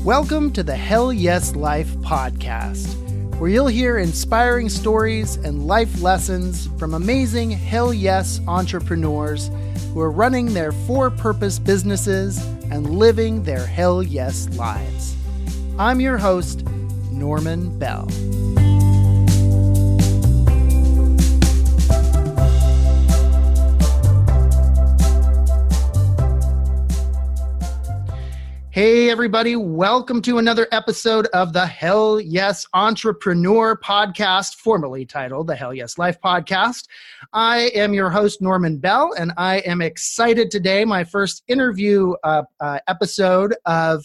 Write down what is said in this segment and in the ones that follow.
Welcome to the Hell Yes Life podcast, where you'll hear inspiring stories and life lessons from amazing Hell Yes entrepreneurs who are running their for-purpose businesses and living their Hell Yes lives. I'm your host, Norman Bell. Hey, everybody. Welcome to another episode of the Hell Yes Entrepreneur podcast, formerly titled the Hell Yes Life podcast. I am your host, Norman Bell, and I am excited today. My first interview episode of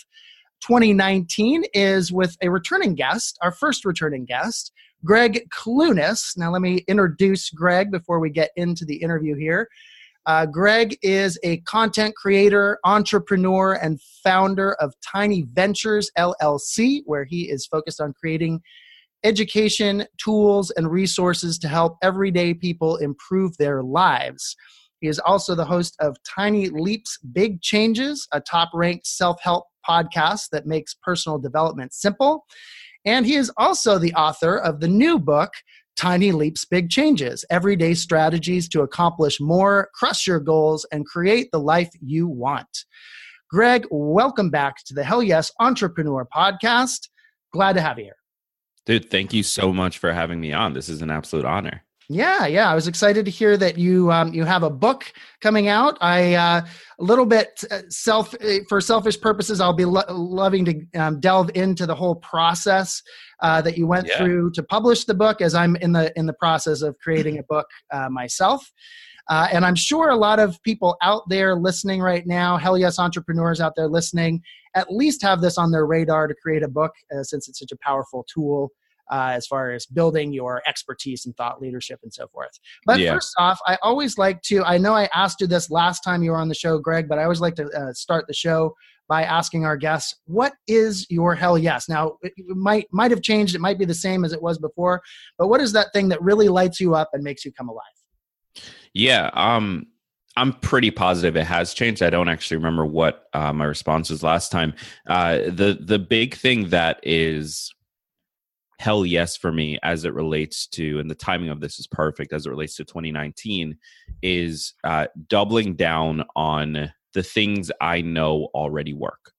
2019 is with a returning guest, our first returning guest, Greg Clunis. Now, let me introduce Greg before we get into the interview here. Greg is a content creator, entrepreneur, and founder of Tiny Ventures, LLC, where he is focused on creating education, tools, and resources to help everyday people improve their lives. He is also the host of Tiny Leaps, Big Changes, a top-ranked self-help podcast that makes personal development simple. And he is also the author of the new book, Tiny Leaps, Big Changes, Everyday Strategies to Accomplish More, Crush Your Goals, and Create the Life You Want. Greg, welcome back to the Hell Yes Entrepreneur podcast. Glad to have you here. Dude, thank you so much for having me on. This is an absolute honor. Yeah. I was excited to hear that you have a book coming out. A little bit for selfish purposes, I'll be loving to delve into the whole process that you went through to publish the book, as I'm in the process of creating a book myself. And I'm sure a lot of people out there listening right now, Hell Yes entrepreneurs out there listening, at least have this on their radar to create a book, since it's such a powerful tool as far as building your expertise and thought leadership and so forth. But First off, I always like to, I know I asked you this last time you were on the show, Greg, but I always like to start the show by asking our guests, what is your Hell Yes? Now, it might have changed. It might be the same as it was before, but what is that thing that really lights you up and makes you come alive? Yeah, I'm pretty positive it has changed. I don't actually remember what my response was last time. The big thing that is hell yes for me as it relates to, and the timing of this is perfect as it relates to 2019, is doubling down on the things I know already work.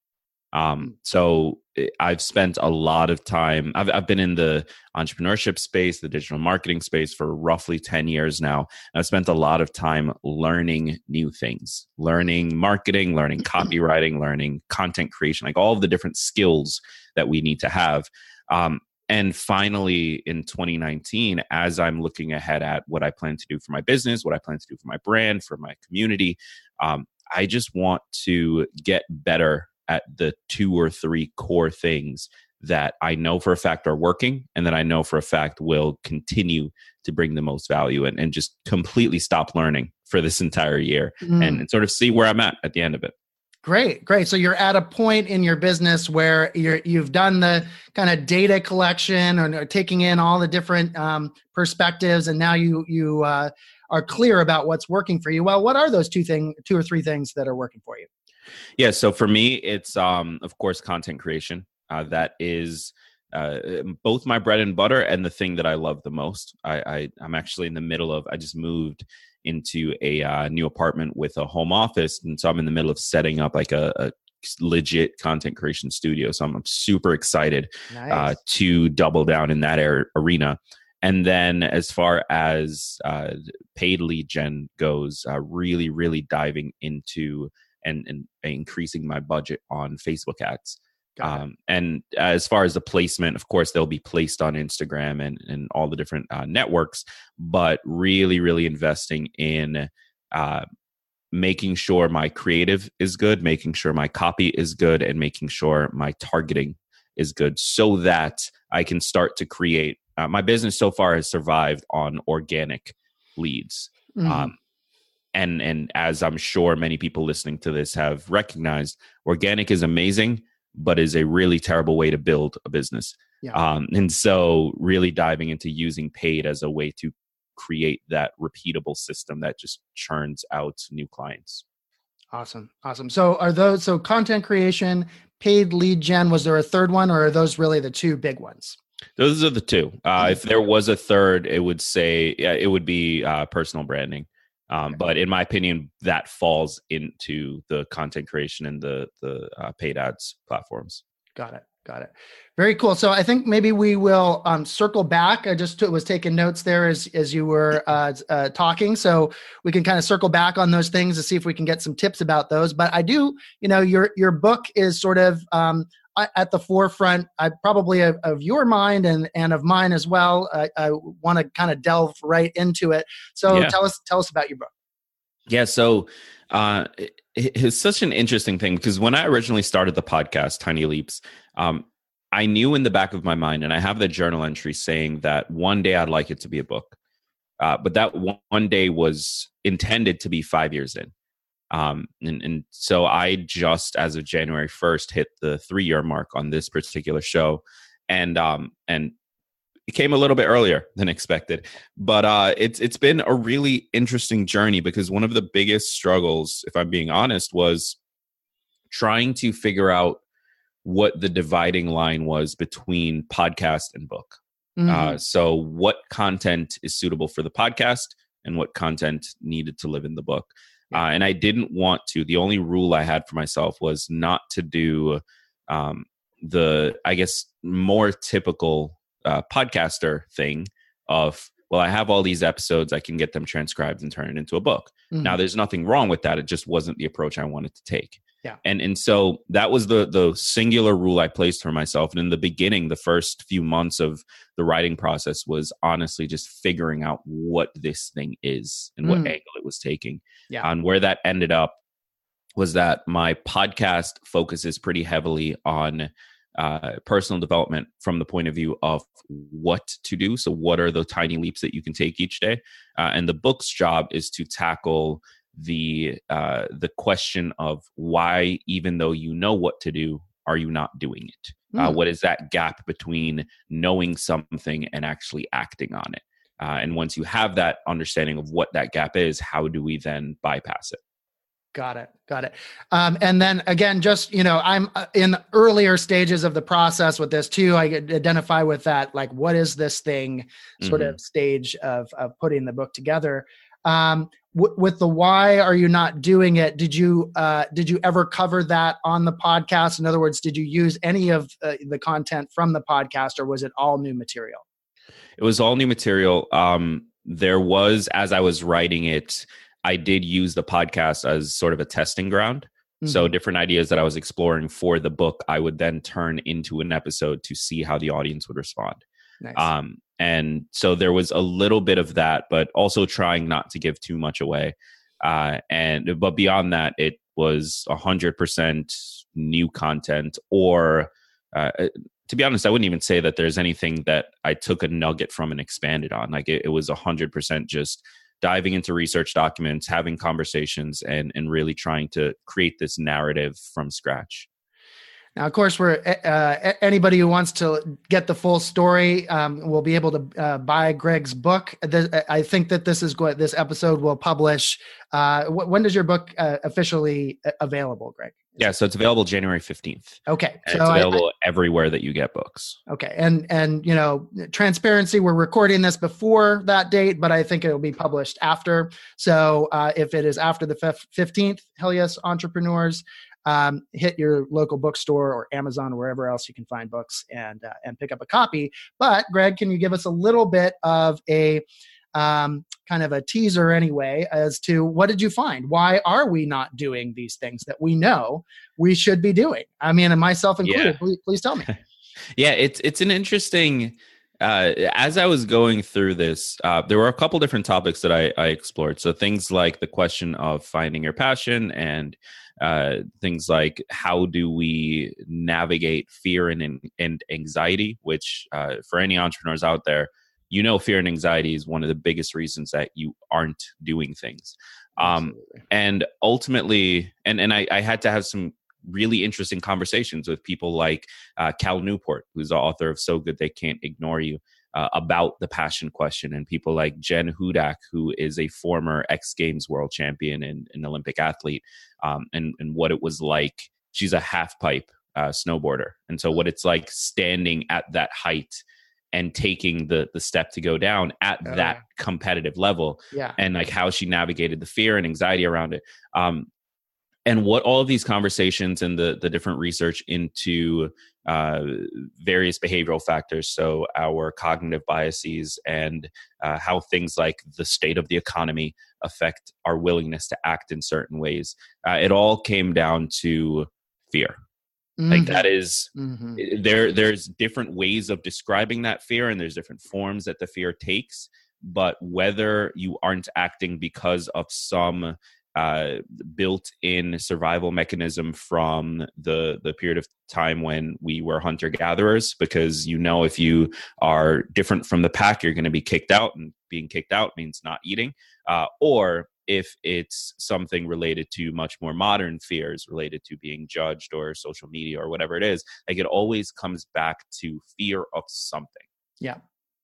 So I've spent a lot of time, I've been in the entrepreneurship space, the digital marketing space for roughly 10 years now. I've spent a lot of time learning new things, learning marketing, learning copywriting, learning content creation, like all of the different skills that we need to have. And finally, in 2019, as I'm looking ahead at what I plan to do for my business, what I plan to do for my brand, for my community, I just want to get better at the 2 or 3 core things that I know for a fact are working and that I know for a fact will continue to bring the most value, and just completely stop learning for this entire year and sort of see where I'm at the end of it. Great. So you're at a point in your business where you've done the kind of data collection or taking in all the different perspectives, and now you are clear about what's working for you. Well, what are those 2 or 3 things that are working for you? Yeah. So for me, it's of course content creation. That is both my bread and butter and the thing that I love the most. I'm actually in the middle of. I just moved into a new apartment with a home office, and so I'm in the middle of setting up like a legit content creation studio. So I'm super excited to double down in that arena. And then as far as paid lead gen goes, really, really diving into and increasing my budget on Facebook ads. And as far as the placement, of course, they'll be placed on Instagram and all the different networks, but really, really investing in making sure my creative is good, making sure my copy is good, and making sure my targeting is good so that I can start to create. My business so far has survived on organic leads. And as I'm sure many people listening to this have recognized, organic is amazing, but is a really terrible way to build a business. And so really diving into using paid as a way to create that repeatable system that just churns out new clients. Awesome. Awesome. So are those, so content creation, paid lead gen, was there a third one, or are those really the two big ones? Those are the two. If there was a third, it would say, yeah, it would be personal branding. But in my opinion, that falls into the content creation and the paid ads platforms. Got it. Got it. Very cool. So I think maybe we will circle back. I just was taking notes there as you were talking. So we can kind of circle back on those things to see if we can get some tips about those. But I do, your book is sort of at the forefront, probably of your mind and of mine as well. I want to kind of delve right into it. So Yeah. tell us about your book. Yeah. So it's such an interesting thing because when I originally started the podcast, Tiny Leaps, I knew in the back of my mind, and I have the journal entry saying that one day I'd like it to be a book. But that one day was intended to be 5 years in. And so I just, as of January 1st, hit the 3-year mark on this particular show. And it came a little bit earlier than expected, but it's been a really interesting journey because one of the biggest struggles, if I'm being honest, was trying to figure out what the dividing line was between podcast and book. Mm-hmm. So what content is suitable for the podcast and what content needed to live in the book. And I didn't want to. The only rule I had for myself was not to do the, I guess, more typical podcaster thing of, well, I have all these episodes, I can get them transcribed and turn it into a book. Mm-hmm. Now, there's nothing wrong with that. It just wasn't the approach I wanted to take. Yeah. And so that was the singular rule I placed for myself. And in the beginning, the first few months of the writing process was honestly just figuring out what this thing is and what angle it was taking. Yeah. And where that ended up was that my podcast focuses pretty heavily on personal development from the point of view of what to do. So what are the tiny leaps that you can take each day? And the book's job is to tackle the question of why, even though you know what to do, are you not doing it? What is that gap between knowing something and actually acting on it? And once you have that understanding of what that gap is, how do we then bypass it? Got it. And then again, just, I'm in earlier stages of the process with this too. I identify with that, like, what is this thing sort of stage of putting the book together. With the why are you not doing it? Did you ever cover that on the podcast? In other words, did you use any of the content from the podcast, or was it all new material? It was all new material. There was, as I was writing it, I did use the podcast as sort of a testing ground. Mm-hmm. So different ideas that I was exploring for the book, I would then turn into an episode to see how the audience would respond. Nice. And so there was a little bit of that, but also trying not to give too much away. But beyond that, it was 100% new content, or to be honest, I wouldn't even say that there's anything that I took a nugget from and expanded on. Like it was 100% just diving into research documents, having conversations, and really trying to create this narrative from scratch. Now, of course, we're anybody who wants to get the full story will be able to buy Greg's book. I think that this episode will publish. When does your book officially available, Greg? Yeah, so it's available January 15th. Okay, so it's available everywhere that you get books. Okay, and transparency, we're recording this before that date, but I think it will be published after. So if it is after the 15th, Hell Yes Entrepreneurs, hit your local bookstore or Amazon or wherever else you can find books and pick up a copy. But Greg, can you give us a little bit of a kind of a teaser anyway as to what did you find? Why are we not doing these things that we know we should be doing? I mean, and myself included. Yeah. Please tell me. Yeah, it's an interesting. As I was going through this, there were a couple different topics that I explored. So things like the question of finding your passion, and things like how do we navigate fear and anxiety, which for any entrepreneurs out there, fear and anxiety is one of the biggest reasons that you aren't doing things. And ultimately, and I had to have some really interesting conversations with people like Cal Newport, who's the author of So Good They Can't Ignore You. about the passion question, and people like Jen Hudak, who is a former X Games world champion and an Olympic athlete, and what it was like. She's a half pipe snowboarder, and so what it's like standing at that height and taking the step to go down at that competitive level, and like how she navigated the fear and anxiety around it. And what all of these conversations and the different research into various behavioral factors, so our cognitive biases and how things like the state of the economy affect our willingness to act in certain ways, it all came down to fear. Like that is, there's different ways of describing that fear, and there's different forms that the fear takes. But whether you aren't acting because of some built-in survival mechanism from the period of time when we were hunter-gatherers, because if you are different from the pack, you're going to be kicked out, and being kicked out means not eating, or if it's something related to much more modern fears related to being judged or social media or whatever it is, like it always comes back to fear of something. Yeah.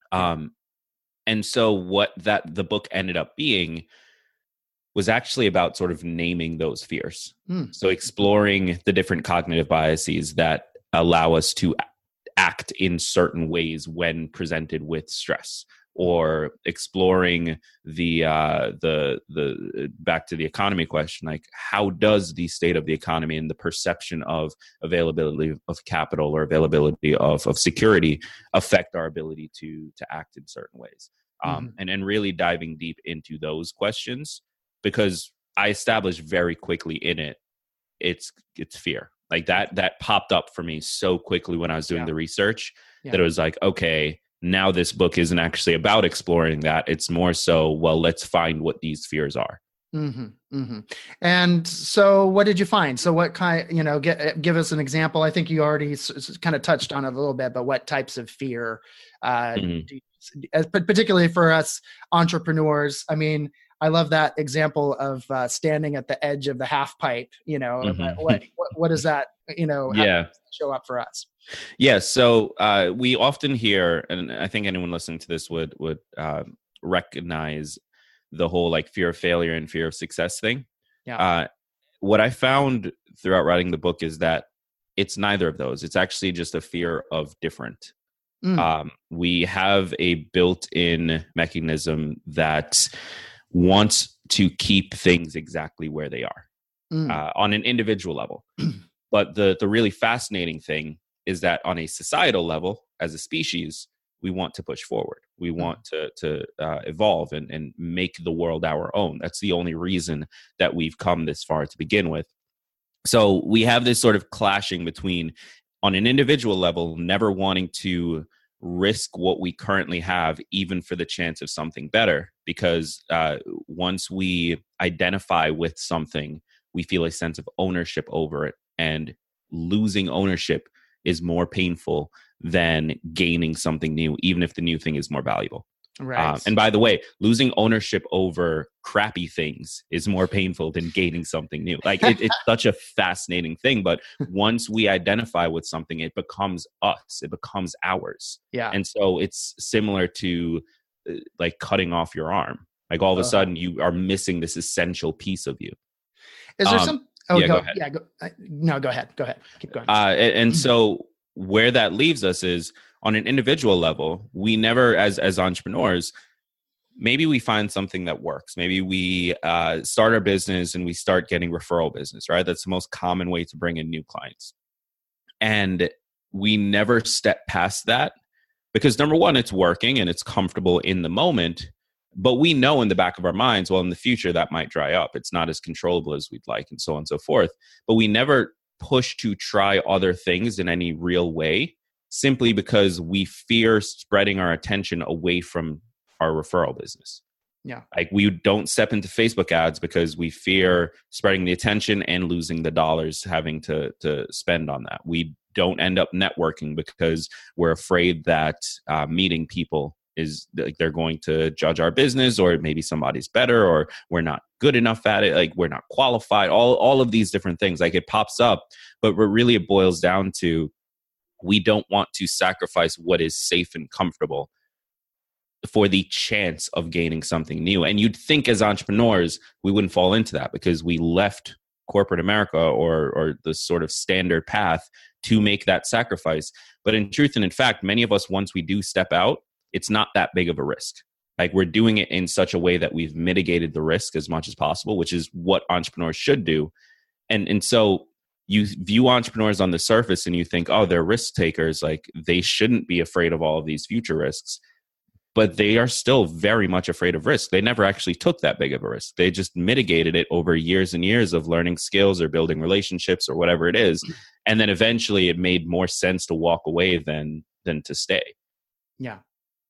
And so what the book ended up being was actually about sort of naming those fears. So exploring the different cognitive biases that allow us to act in certain ways when presented with stress, or exploring the back to the economy question, like how does the state of the economy and the perception of availability of capital or availability of security affect our ability to act in certain ways, and really diving deep into those questions, because I established very quickly in it's fear. Like that popped up for me so quickly when I was doing the research, that it was like, okay, now this book isn't actually about exploring that. It's more so, well, let's find what these fears are. And so what did you find? So what kind, give us an example. I think you already kind of touched on it a little bit, but what types of fear, particularly for us entrepreneurs? I mean, I love that example of standing at the edge of the half pipe, what does that, show up for us? Yeah. So we often hear, and I think anyone listening to this would recognize the whole like fear of failure and fear of success thing. What I found throughout writing the book is that it's neither of those. It's actually just a fear of different. We have a built-in mechanism that wants to keep things exactly where they are on an individual level. But the really fascinating thing is that on a societal level, as a species, we want to push forward. We want to evolve and make the world our own. That's the only reason that we've come this far to begin with. So we have this sort of clashing between, on an individual level, never wanting to risk what we currently have, even for the chance of something better. Because once we identify with something, we feel a sense of ownership over it. And losing ownership is more painful than gaining something new, even if the new thing is more valuable. Right. And by the way, losing ownership over crappy things is more painful than gaining something new. Like it's such a fascinating thing. But once we identify with something, it becomes us. It becomes ours. Yeah. And so it's similar to like cutting off your arm. Like all of a sudden, you are missing this essential piece of you. Is there some? Oh, go ahead. Yeah, go ahead. Go ahead. Keep going. And so where that leaves us is, on an individual level, we never, as entrepreneurs, maybe we find something that works. Maybe we start our business and we start getting referral business, right? That's the most common way to bring in new clients. And we never step past that because, number one, it's working and it's comfortable in the moment. But we know in the back of our minds, well, in the future, that might dry up. It's not as controllable as we'd like, and so on and so forth. But we never push to try other things in any real way, simply because we fear spreading our attention away from our referral business. Yeah. Like we don't step into Facebook ads because we fear spreading the attention and losing the dollars having to spend on that. We don't end up networking because we're afraid that meeting people is like they're going to judge our business, or maybe somebody's better, or we're not good enough at it, like we're not qualified, all of these different things. Like it pops up, but what really it boils down to, we don't want to sacrifice what is safe and comfortable for the chance of gaining something new. And you'd think as entrepreneurs, we wouldn't fall into that because we left corporate America or the sort of standard path to make that sacrifice. But in truth and in fact, many of us, once we do step out, it's not that big of a risk. Like we're doing it in such a way that we've mitigated the risk as much as possible, which is what entrepreneurs should do. And so you view entrepreneurs on the surface and you think, oh, they're risk takers. Like they shouldn't be afraid of all of these future risks, but they are still very much afraid of risk. They never actually took that big of a risk. They just mitigated it over years and years of learning skills or building relationships or whatever it is. And then eventually it made more sense to walk away than to stay. Yeah.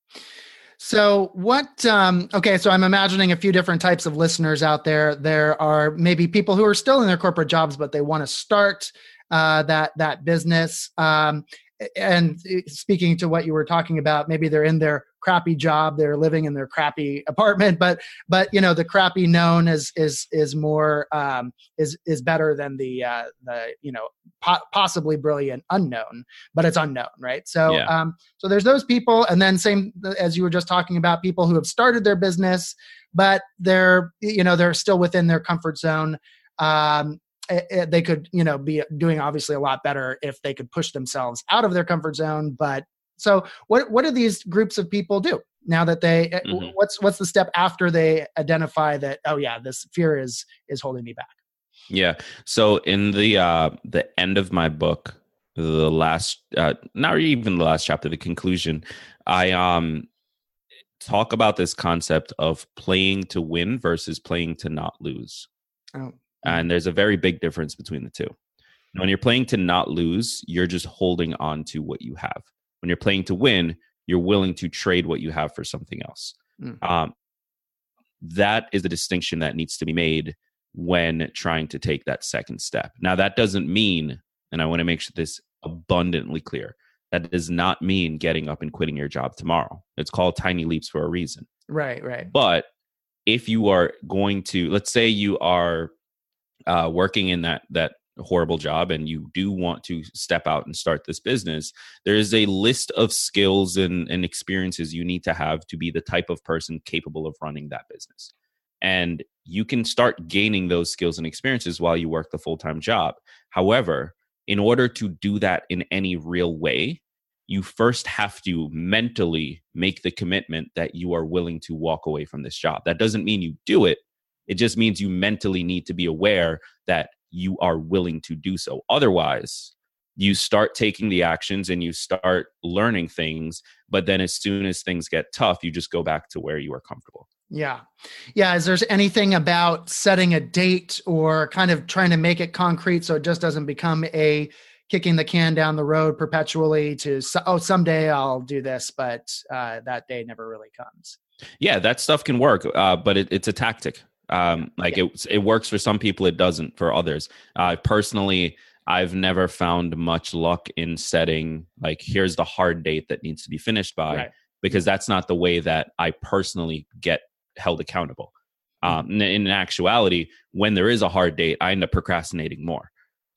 So okay, so I'm imagining a few different types of listeners out there. There are maybe people who are still in their corporate jobs, but they want to start that business. And speaking to what you were talking about, maybe they're in their crappy job, they're living in their crappy apartment, but the crappy known is more is better than the possibly brilliant unknown, but it's unknown, right? So yeah. So there's those people, and then same as you were just talking about, people who have started their business, but they're still within their comfort zone. They could, be doing obviously a lot better if they could push themselves out of their comfort zone. But so what do these groups of people do now that they, what's the step after they identify that, oh yeah, this fear is holding me back? Yeah. So in the end of my book, the last, not even the last chapter, the conclusion, I talk about this concept of playing to win versus playing to not lose. Oh. And there's a very big difference between the two. When you're playing to not lose, you're just holding on to what you have. When you're playing to win, you're willing to trade what you have for something else. That is the distinction that needs to be made when trying to take that second step. Now, that doesn't mean, and I want to make sure this abundantly clear, that does not mean getting up and quitting your job tomorrow. It's called tiny leaps for a reason. Right. But if you are going to, let's say you are working in that horrible job and you do want to step out and start this business, there is a list of skills and experiences you need to have to be the type of person capable of running that business. And you can start gaining those skills and experiences while you work the full-time job. However, in order to do that in any real way, you first have to mentally make the commitment that you are willing to walk away from this job. That doesn't mean you do it. It just means you mentally need to be aware that you are willing to do so. Otherwise, you start taking the actions and you start learning things, but then as soon as things get tough, you just go back to where you are comfortable. Yeah. Is there anything about setting a date or kind of trying to make it concrete so it just doesn't become a kicking the can down the road perpetually to, someday I'll do this, but that day never really comes? Yeah, that stuff can work, but it's a tactic. It works for some people, it doesn't for others. Personally, I've never found much luck in setting like, here's the hard date that needs to be finished by, because that's not the way that I personally get held accountable. In actuality, when there is a hard date, I end up procrastinating more.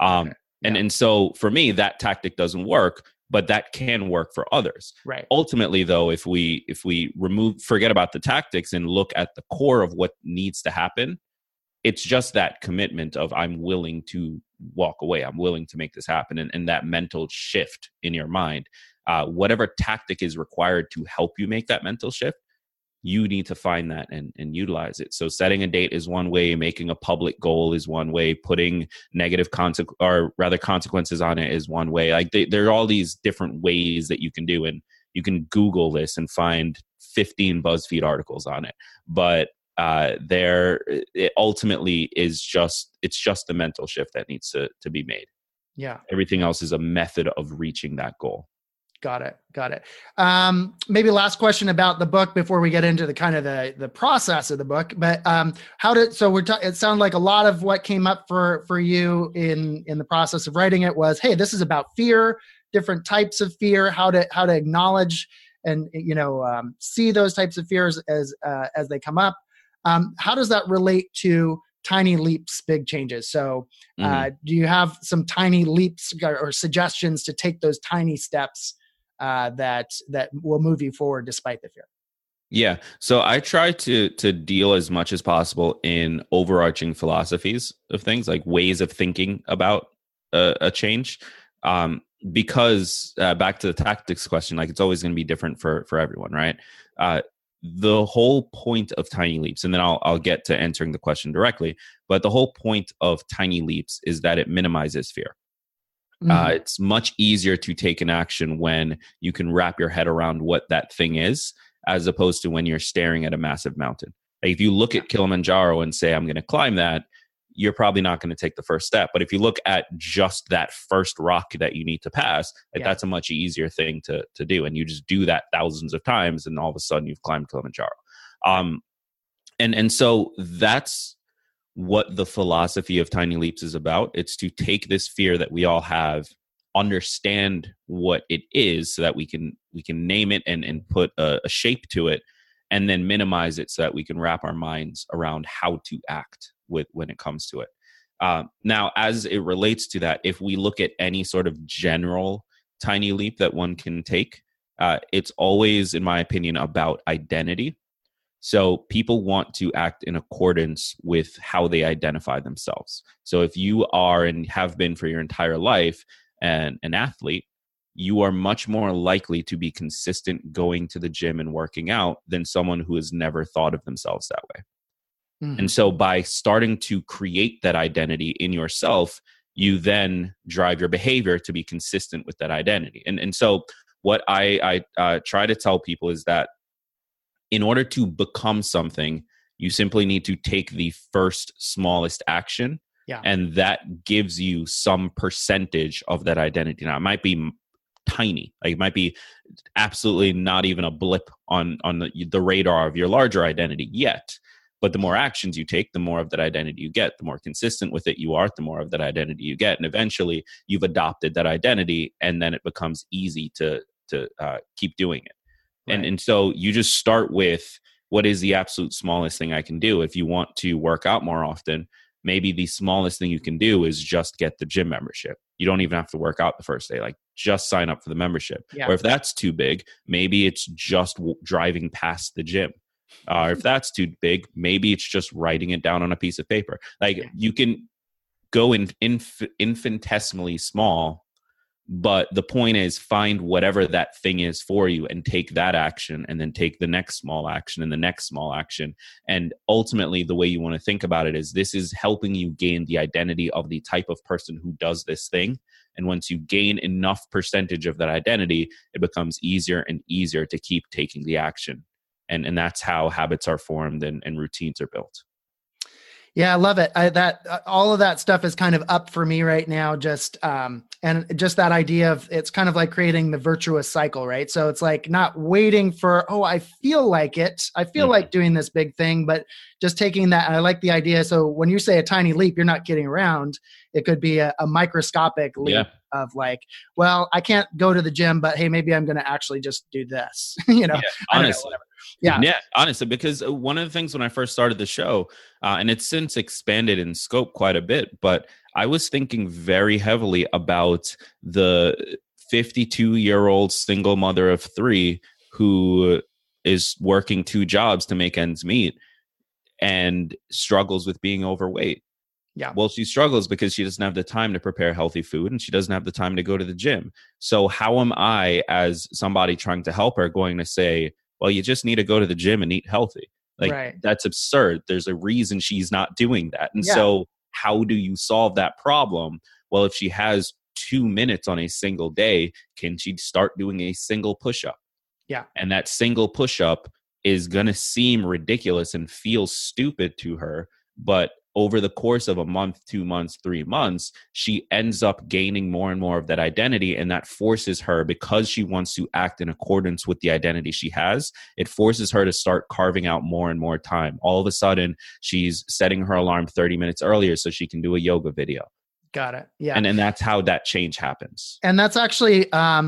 And so for me, that tactic doesn't work, but that can work for others. Right. Ultimately, though, if we forget about the tactics and look at the core of what needs to happen, it's just that commitment of I'm willing to walk away. I'm willing to make this happen. And that mental shift in your mind, whatever tactic is required to help you make that mental shift, you need to find that and utilize it. So setting a date is one way, making a public goal is one way, putting negative consequences on it is one way. Like there are all these different ways that you can do, and you can Google this and find 15 BuzzFeed articles on it. But it ultimately is just the mental shift that needs to be made. Yeah. Everything else is a method of reaching that goal. Got it. Maybe last question about the book before we get into the kind of the process of the book. But it sounded like a lot of what came up for you in the process of writing it was, hey, this is about fear, different types of fear, how to acknowledge and see those types of fears as they come up. How does that relate to tiny leaps, big changes? So do you have some tiny leaps or suggestions to take those tiny steps that will move you forward despite the fear? Yeah. So I try to deal as much as possible in overarching philosophies of things, like ways of thinking about a change. Because back to the tactics question, like it's always going to be different for everyone, right? Uh, the whole point of tiny leaps, and then I'll get to answering the question directly. But the whole point of tiny leaps is that it minimizes fear. It's much easier to take an action when you can wrap your head around what that thing is, as opposed to when you're staring at a massive mountain. Like if you look at Kilimanjaro and say, I'm going to climb that, you're probably not going to take the first step. But if you look at just that first rock that you need to pass, like that's a much easier thing to do. And you just do that thousands of times, and all of a sudden you've climbed Kilimanjaro. And so that's what the philosophy of Tiny Leaps is about. It's to take this fear that we all have, understand what it is so that we can name it and put a shape to it, and then minimize it so that we can wrap our minds around how to act when it comes to it. Now, as it relates to that, if we look at any sort of general tiny leap that one can take, it's always, in my opinion, about identity. So people want to act in accordance with how they identify themselves. So if you are and have been for your entire life an athlete, you are much more likely to be consistent going to the gym and working out than someone who has never thought of themselves that way. And so by starting to create that identity in yourself, you then drive your behavior to be consistent with that identity. And so what I try to tell people is that in order to become something, you simply need to take the first smallest action. Yeah. And that gives you some percentage of that identity. Now, it might be tiny. Like it might be absolutely not even a blip on the radar of your larger identity yet. But the more actions you take, the more of that identity you get. The more consistent with it you are, the more of that identity you get. And eventually you've adopted that identity, and then it becomes easy to keep doing it. Right. And so you just start with, what is the absolute smallest thing I can do? If you want to work out more often, maybe the smallest thing you can do is just get the gym membership. You don't even have to work out the first day. Like just sign up for the membership. Yeah. Or if that's too big, maybe it's just driving past the gym. If that's too big, maybe it's just writing it down on a piece of paper. Like you can go infinitesimally small, but the point is find whatever that thing is for you and take that action, and then take the next small action and the next small action. And ultimately, the way you want to think about it is this is helping you gain the identity of the type of person who does this thing. And once you gain enough percentage of that identity, it becomes easier and easier to keep taking the action. And that's how habits are formed and routines are built. Yeah, I love it. All of that stuff is kind of up for me right now. And just that idea of, it's kind of like creating the virtuous cycle, right? So it's like not waiting for, I feel like it. I feel like doing this big thing, but just taking that. And I like the idea. So when you say a tiny leap, you're not kidding around. It could be a microscopic leap of like, well, I can't go to the gym, but hey, maybe I'm going to actually just do this. Honestly. Honestly, because one of the things when I first started the show, and it's since expanded in scope quite a bit, but I was thinking very heavily about the 52-year-old single mother of 3 who is working 2 jobs to make ends meet and struggles with being overweight. Yeah. Well, she struggles because she doesn't have the time to prepare healthy food, and she doesn't have the time to go to the gym. So how am I, as somebody trying to help her, going to say, well, you just need to go to the gym and eat healthy? Like, that's absurd. There's a reason she's not doing that. And so how do you solve that problem? Well, if she has 2 minutes on a single day, can she start doing a single push-up? Yeah. And that single push-up is going to seem ridiculous and feel stupid to her, but over the course of a month, 2 months, 3 months, she ends up gaining more and more of that identity. And that forces her, because she wants to act in accordance with the identity she has, it forces her to start carving out more and more time. All of a sudden, she's setting her alarm 30 minutes earlier so she can do a yoga video. Got it. Yeah. And that's how that change happens. And that's actually,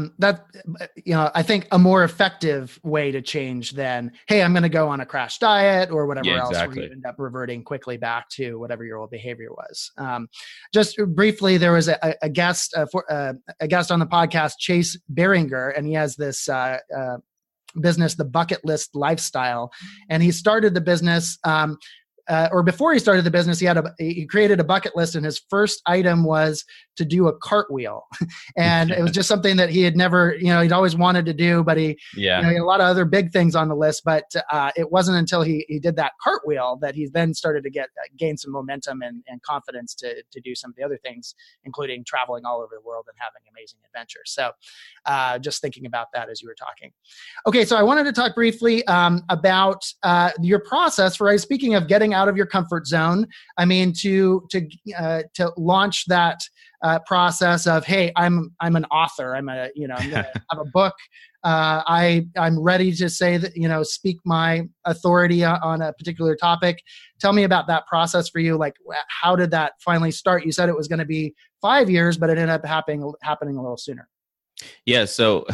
I think a more effective way to change than, hey, I'm going to go on a crash diet or whatever else, where you end up reverting quickly back to whatever your old behavior was. Just briefly, there was a guest on the podcast, Chase Beringer, and he has this business, The Bucket List Lifestyle. And he started the business, or before he started the business, he created a bucket list, and his first item was to do a cartwheel. And it was just something that he had never, he'd always wanted to do, but he had a lot of other big things on the list. But it wasn't until he did that cartwheel that he then started to gain some momentum and confidence to do some of the other things, including traveling all over the world and having amazing adventures. So just thinking about that as you were talking. Okay, so I wanted to talk briefly about your process for, speaking of getting out of your comfort zone. I mean, to launch that process of, hey, I'm an author. I'm going to have a book. I'm ready to say that, speak my authority on a particular topic. Tell me about that process for you. Like, how did that finally start? You said it was going to be 5 years, but it ended up happening a little sooner. Yeah. So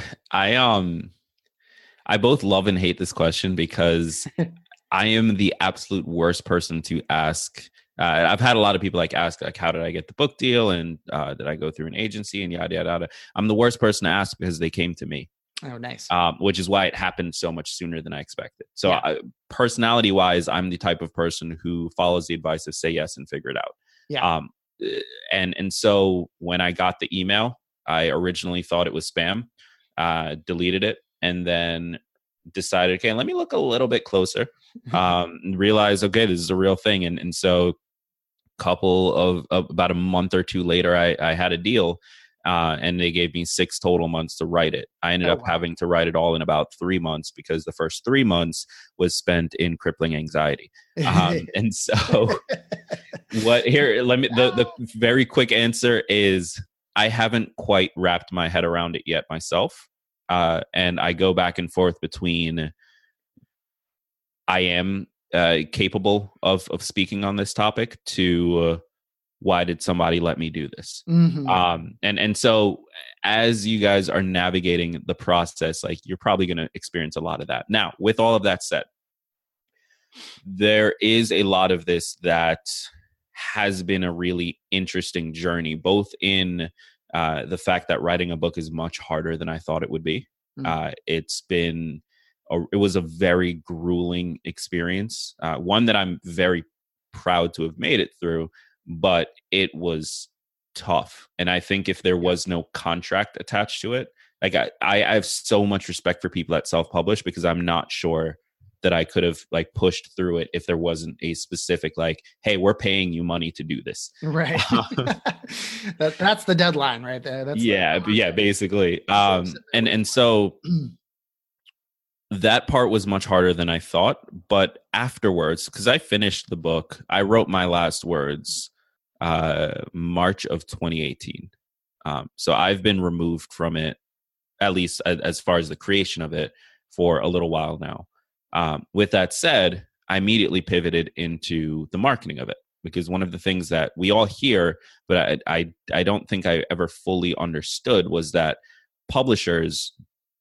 I both love and hate this question because I am the absolute worst person to ask. I've had a lot of people ask, how did I get the book deal? And did I go through an agency and yada, yada, yada. I'm the worst person to ask because they came to me. Oh, nice. Which is why it happened so much sooner than I expected. So personality wise, I'm the type of person who follows the advice of say yes and figure it out. Yeah. And so when I got the email, I originally thought it was spam, deleted it, and then decided, okay, let me look a little bit closer, realize, okay, this is a real thing. And so couple of about a month or two later, I had a deal, and they gave me 6 total months to write it. I ended up having to write it all in about 3 months because the first 3 months was spent in crippling anxiety. And so the very quick answer is I haven't quite wrapped my head around it yet myself. And I go back and forth between I am capable of speaking on this topic to why did somebody let me do this? Mm-hmm. And so as you guys are navigating the process, you're probably going to experience a lot of that. Now, with all of that said, there is a lot of this that has been a really interesting journey, both in the fact that writing a book is much harder than I thought it would be. Mm-hmm. It was a very grueling experience, one that I'm very proud to have made it through, but it was tough. And I think if there was no contract attached to it, I have so much respect for people that self-publish, because I'm not sure that I could have pushed through it if there wasn't a specific hey, we're paying you money to do this. Right. That's the deadline right there. Basically. And so that part was much harder than I thought. But afterwards, because I finished the book, I wrote my last words March of 2018. So I've been removed from it, at least as far as the creation of it, for a little while now. With that said, I immediately pivoted into the marketing of it, because one of the things that we all hear, but I don't think I ever fully understood, was that publishers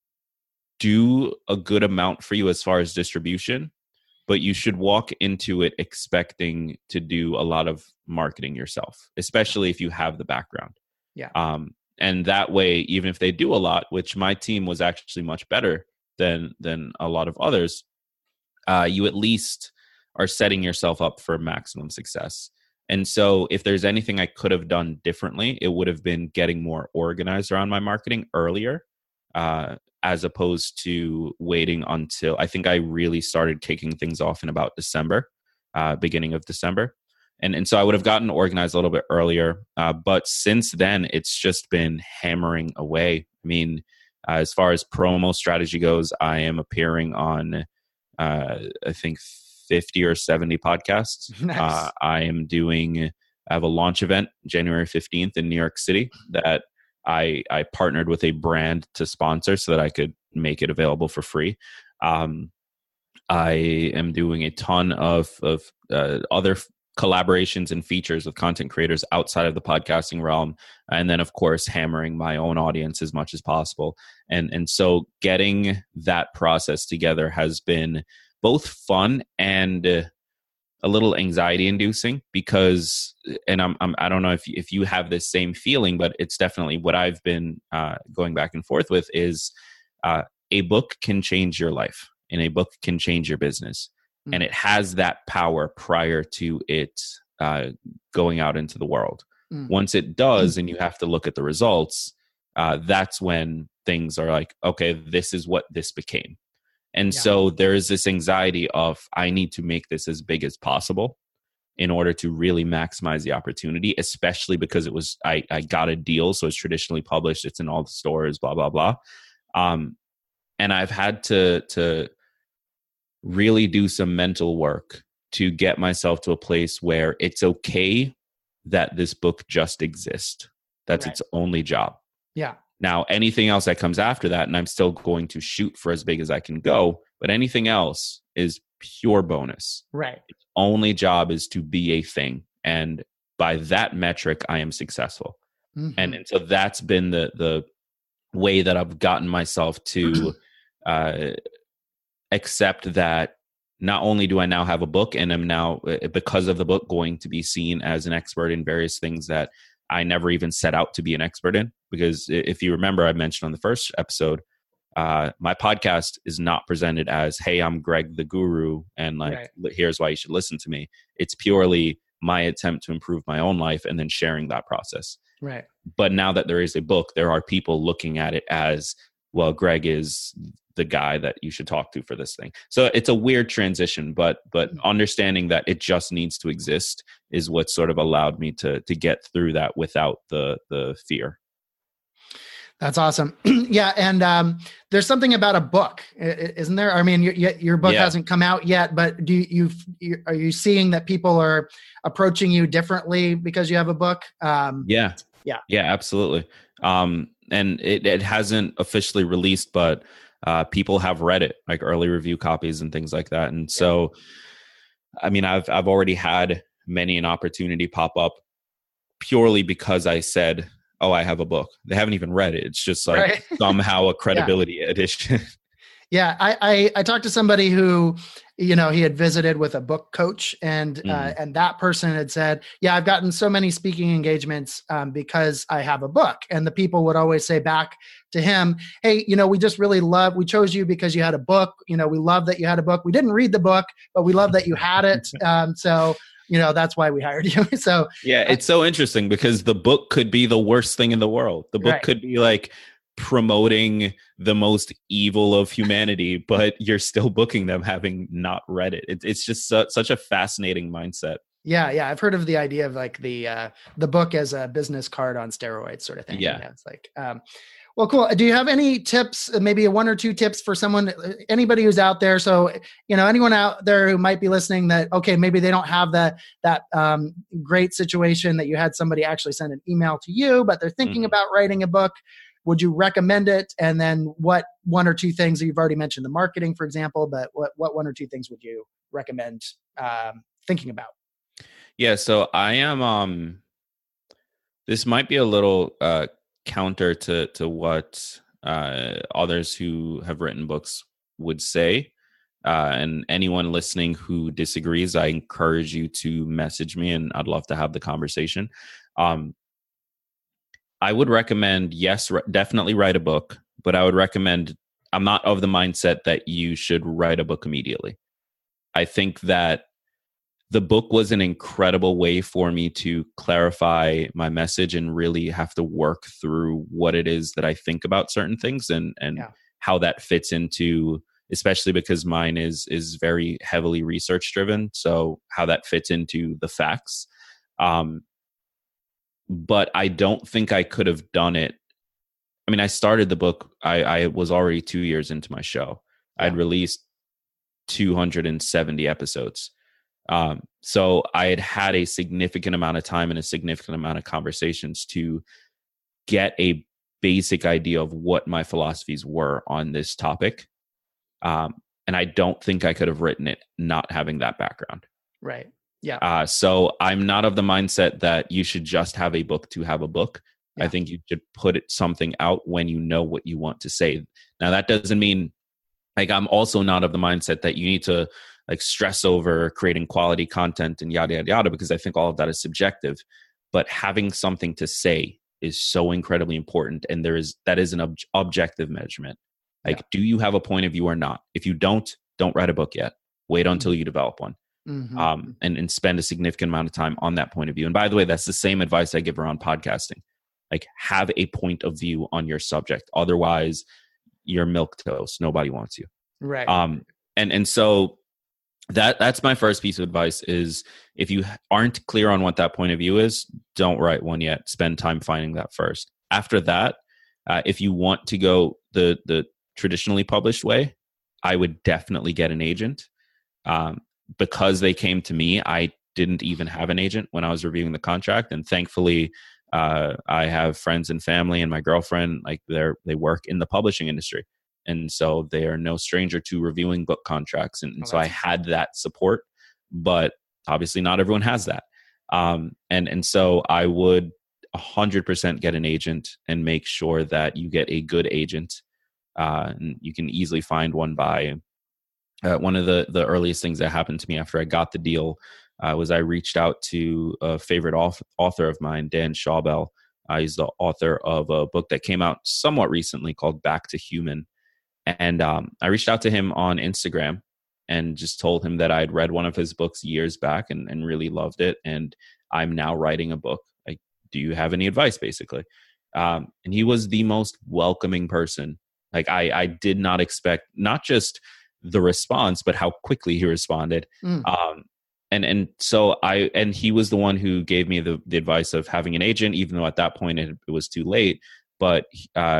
do a good amount for you as far as distribution, but you should walk into it expecting to do a lot of marketing yourself, especially if you have the background. Yeah. And that way, even if they do a lot, which my team was actually much better than a lot of others, you at least are setting yourself up for maximum success. And so if there's anything I could have done differently, it would have been getting more organized around my marketing earlier, as opposed to waiting until I think I really started kicking things off in about December, beginning of December. And so I would have gotten organized a little bit earlier. But since then, it's just been hammering away. I mean, as far as promo strategy goes, I am appearing on, I think, 50 or 70 podcasts. Nice. I have a launch event January 15th in New York City that I partnered with a brand to sponsor so that I could make it available for free. I am doing a ton of other collaborations and features with content creators outside of the podcasting realm. And then, of course, hammering my own audience as much as possible. And so getting that process together has been both fun and a little anxiety inducing, because, and I don't know if you have this same feeling, but it's definitely what I've been going back and forth with is a book can change your life and a book can change your business. And it has that power prior to it going out into the world. Once it does, and you have to look at the results, that's when things are like, okay, this is what this became. And so there is this anxiety of, I need to make this as big as possible in order to really maximize the opportunity, especially because I got a deal. So it's traditionally published. It's in all the stores, blah, blah, blah. And I've had to really do some mental work to get myself to a place where it's okay that this book just exists. That's its only job. Yeah. Now, anything else that comes after that, and I'm still going to shoot for as big as I can go, but anything else is pure bonus. Right. Its only job is to be a thing. And by that metric, I am successful. And so that's been the way that I've gotten myself to accept that not only do I now have a book and am now, because of the book, going to be seen as an expert in various things that I never even set out to be an expert in. Because if you remember, I mentioned on the first episode, my podcast is not presented as, hey, I'm Greg the Guru, and here's why you should listen to me. It's purely my attempt to improve my own life and then sharing that process. Right. But now that there is a book, there are people looking at it as, well, Greg is the guy that you should talk to for this thing. So it's a weird transition, but understanding that it just needs to exist is what sort of allowed me to get through that without the fear. That's awesome. Yeah. And there's something about a book, isn't there? I mean, your book hasn't come out yet, but are you seeing that people are approaching you differently because you have a book? Yeah, absolutely. And it hasn't officially released, but people have read it, like early review copies and things like that. And so, I mean, I've already had many an opportunity pop up purely because I said, oh, I have a book. They haven't even read it. It's just like somehow a credibility addition. Yeah. I talked to somebody who, he had visited with a book coach, and that person had said, yeah, I've gotten so many speaking engagements because I have a book. And the people would always say back to him, hey, we just really we chose you because you had a book. We love that you had a book. We didn't read the book, but we love that you had it. So that's why we hired you. So yeah, it's so interesting because the book could be the worst thing in the world. The book could be like promoting the most evil of humanity, but you're still booking them having not read it. It's just such a fascinating mindset. Yeah. I've heard of the idea of like the book as a business card on steroids sort of thing. Yeah. It's like, well, cool. Do you have any tips, maybe one or two tips for anybody who's out there? So, anyone out there who might be listening that, okay, maybe they don't have that great situation that you had somebody actually send an email to you, but they're thinking about writing a book. Would you recommend it? And then what one or two things, you've already mentioned the marketing, for example, but what one or two things would you recommend thinking about? Yeah. So I am, this might be a little counter to what others who have written books would say. And anyone listening who disagrees, I encourage you to message me and I'd love to have the conversation. I would recommend, yes, definitely write a book, but I would recommend, I'm not of the mindset that you should write a book immediately. I think that the book was an incredible way for me to clarify my message and really have to work through what it is that I think about certain things and how that fits into, especially because mine is very heavily research driven. So how that fits into the facts. But I don't think I could have done it. I mean, I started the book, I was already 2 years into my show. I'd released 270 episodes. So I had a significant amount of time and a significant amount of conversations to get a basic idea of what my philosophies were on this topic. And I don't think I could have written it not having that background. Right. Yeah. So I'm not of the mindset that you should just have a book to have a book. Yeah. I think you should put something out when you know what you want to say. Now, that doesn't mean, like, I'm also not of the mindset that you need to like stress over creating quality content and yada, yada, yada, because I think all of that is subjective. But having something to say is so incredibly important. And that is an objective measurement. Like, do you have a point of view or not? If you don't write a book yet. Wait until you develop one. And spend a significant amount of time on that point of view. And by the way, that's the same advice I give around podcasting. Like, have a point of view on your subject. Otherwise, you're milquetoast. Nobody wants you. Right. And so that's my first piece of advice is, if you aren't clear on what that point of view is, don't write one yet. Spend time finding that first. After that, if you want to go the traditionally published way, I would definitely get an agent. Because they came to me, I didn't even have an agent when I was reviewing the contract. And thankfully, I have friends and family, and my girlfriend, like they work in the publishing industry. And so they are no stranger to reviewing book contracts. And so I had that support, but obviously not everyone has that. And so I would 100% get an agent and make sure that you get a good agent. And you can easily find one by one of the earliest things that happened to me after I got the deal was I reached out to a favorite author of mine, Dan Schawbel. He's the author of a book that came out somewhat recently called Back to Human. And I reached out to him on Instagram and just told him that I'd read one of his books years back and really loved it. And I'm now writing a book. Like, do you have any advice, basically? And he was the most welcoming person. Like, I did not expect not just the response, but how quickly he responded. And so he was the one who gave me the advice of having an agent, even though at that point it was too late. But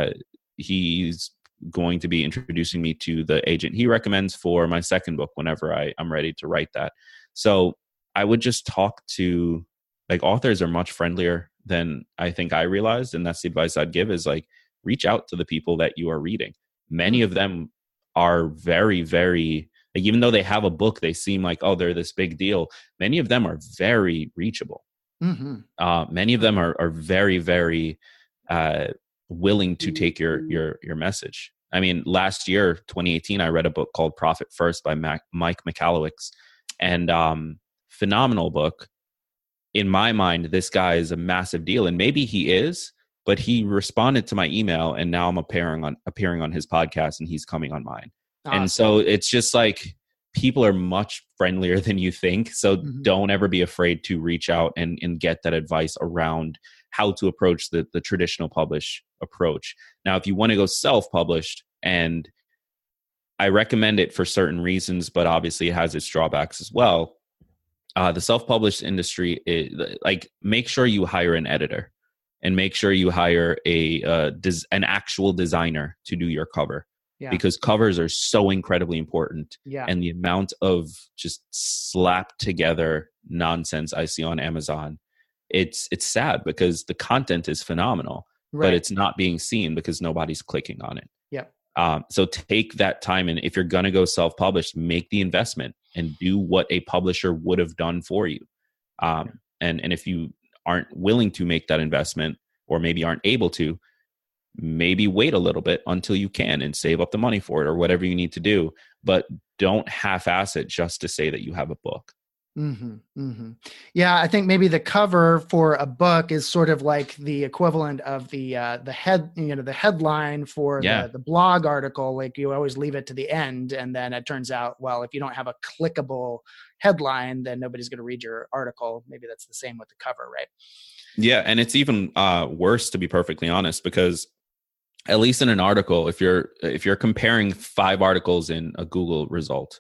he's going to be introducing me to the agent he recommends for my second book whenever I'm ready to write that. So I would just talk to, like, authors are much friendlier than I think I realized. And that's the advice I'd give, is like, reach out to the people that you are reading. Many of them are very, very, like, even though they have a book, they seem like, oh, they're this big deal. Many of them are very reachable. Many of them are very, very willing to take your message. I mean, last year, 2018, I read a book called Profit First by Mike Michalowicz, and phenomenal book. In my mind, this guy is a massive deal, and maybe he is, but he responded to my email, and now I'm appearing on his podcast, and he's coming on mine. Awesome. And so it's just like, people are much friendlier than you think. So don't ever be afraid to reach out and get that advice around how to approach the traditional publish approach. Now, if you want to go self-published, and I recommend it for certain reasons, but obviously it has its drawbacks as well. The self-published industry is, like, make sure you hire an editor, and make sure you hire an actual designer to do your cover. Yeah. Because covers are so incredibly important. Yeah. And the amount of just slapped together nonsense I see on Amazon, it's sad, because the content is phenomenal, but it's not being seen because nobody's clicking on it. Yeah. So take that time, and if you're going to go self-published, make the investment and do what a publisher would have done for you. And if you aren't willing to make that investment, or maybe aren't able to, maybe wait a little bit until you can and save up the money for it, or whatever you need to do. But don't half-ass it just to say that you have a book. Yeah, I think maybe the cover for a book is sort of like the equivalent of the headline for the blog article. Like, you always leave it to the end, and then it turns out, well, if you don't have a clickable headline, then nobody's going to read your article. Maybe that's the same with the cover, right? Yeah, and it's even worse, to be perfectly honest, because at least in an article, if you're comparing 5 articles in a Google result,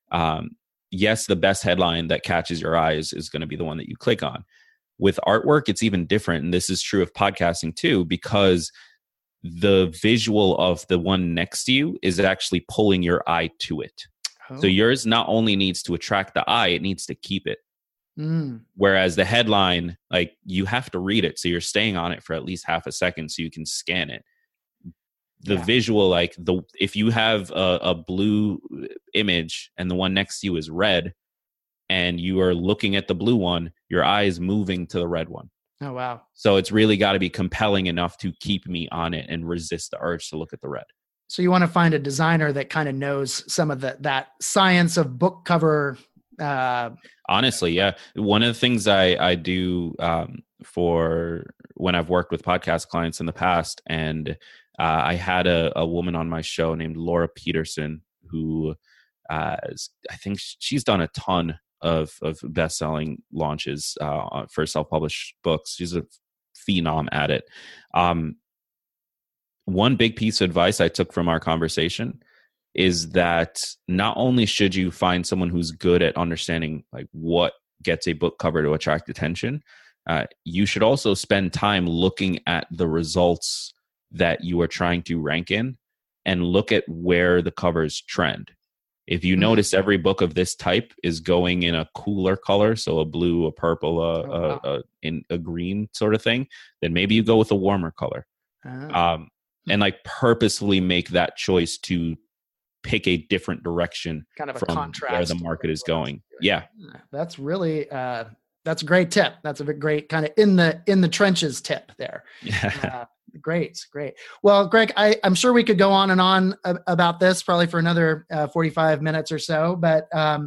yes, the best headline that catches your eyes is going to be the one that you click on. With artwork, it's even different. And this is true of podcasting too, because the visual of the one next to you is actually pulling your eye to it. Oh. So yours not only needs to attract the eye, it needs to keep it. Whereas the headline, like, you have to read it. So you're staying on it for at least half a second so you can scan it. The visual, like, if you have a blue image and the one next to you is red, and you are looking at the blue one, your eye is moving to the red one. Oh, wow. So it's really got to be compelling enough to keep me on it and resist the urge to look at the red. So you want to find a designer that kind of knows some of that science of book cover. Honestly, yeah. One of the things I do for when I've worked with podcast clients in the past, and I had a woman on my show named Laura Peterson who I think she's done a ton of best-selling launches for self-published books. She's a phenom at it. One big piece of advice I took from our conversation is that not only should you find someone who's good at understanding like what gets a book cover to attract attention, you should also spend time looking at the results that you are trying to rank in and look at where the covers trend. If you notice every book of this type is going in a cooler color, so a blue, a purple, in a green sort of thing, then maybe you go with a warmer color. And like purposefully make that choice to pick a different direction kind of from contrast where the market is going. Yeah. That's really, that's a great tip. That's a great kind of in the trenches tip there. Yeah. Great. Well, Greg, I'm sure we could go on and on about this probably for another 45 minutes or so, but I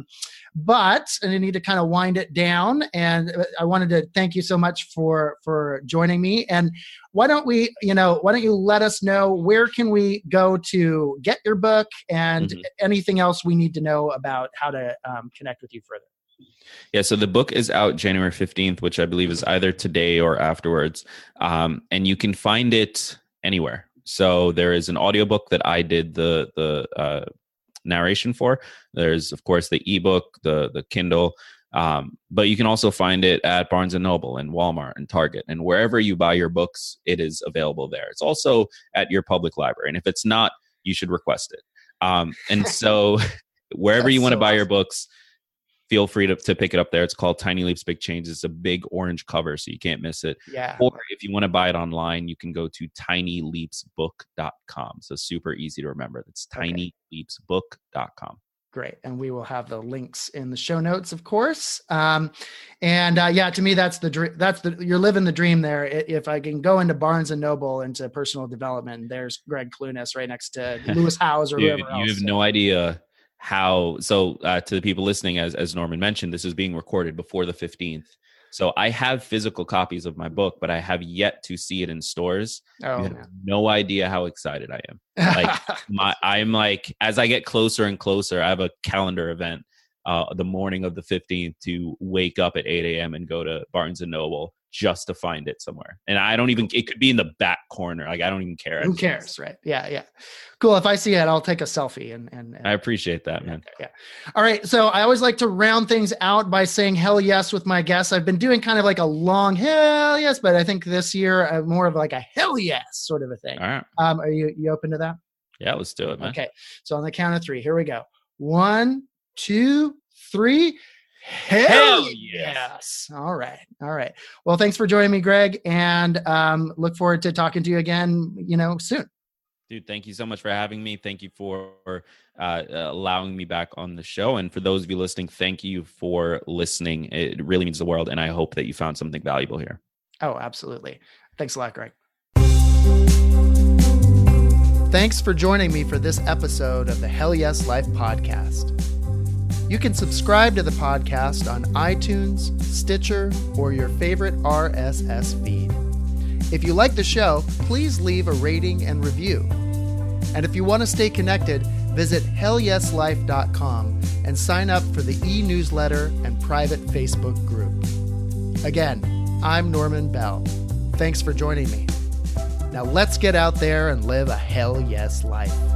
need to kind of wind it down. And I wanted to thank you so much for joining me. And why don't you let us know where can we go to get your book and anything else we need to know about how to connect with you further. Yeah, so the book is out January 15th, which I believe is either today or afterwards. And you can find it anywhere. So there is an audiobook that I did the narration for. There's, of course, the ebook, the Kindle. But you can also find it at Barnes & Noble and Walmart and Target. And wherever you buy your books, it is available there. It's also at your public library. And if it's not, you should request it. And so wherever you want to buy your books, feel free to pick it up there. It's called Tiny Leaps, Big Changes. It's a big orange cover, so you can't miss it. Yeah. Or if you want to buy it online, you can go to tinyleapsbook.com. So super easy to remember. That's tinyleapsbook.com. Great. And we will have the links in the show notes, of course. To me, that's the dream. You're living the dream there. If I can go into Barnes and Noble into personal development, there's Greg Clunas right next to Lewis Howes or whoever else. You have no idea how. So to the people listening, as Norman mentioned, this is being recorded before the 15th. So I have physical copies of my book, but I have yet to see it in stores. You have no idea how excited I am. I'm like, as I get closer and closer, I have a calendar event the morning of the 15th to wake up at 8 a.m. and go to Barnes and Noble just to find it somewhere. And it could be in the back corner. Like, I don't even care. Who cares, right? Yeah. Cool. If I see it, I'll take a selfie and I appreciate that, man. Yeah. All right. So I always like to round things out by saying hell yes with my guests. I've been doing kind of like a long hell yes, but I think this year more of like a hell yes sort of a thing. All right. Are you open to that? Yeah, let's do it, man. Okay. So on the count of 3, here we go. 1, 2, 3. Hell yes. All right. Well, thanks for joining me, Greg, and look forward to talking to you again, soon. Dude, thank you so much for having me. Thank you for allowing me back on the show. And for those of you listening, thank you for listening. It really means the world. And I hope that you found something valuable here. Oh, absolutely. Thanks a lot, Greg. Thanks for joining me for this episode of the Hell Yes Life podcast. You can subscribe to the podcast on iTunes, Stitcher, or your favorite RSS feed. If you like the show, please leave a rating and review. And if you want to stay connected, visit hellyeslife.com and sign up for the e-newsletter and private Facebook group. Again, I'm Norman Bell. Thanks for joining me. Now let's get out there and live a hell yes life.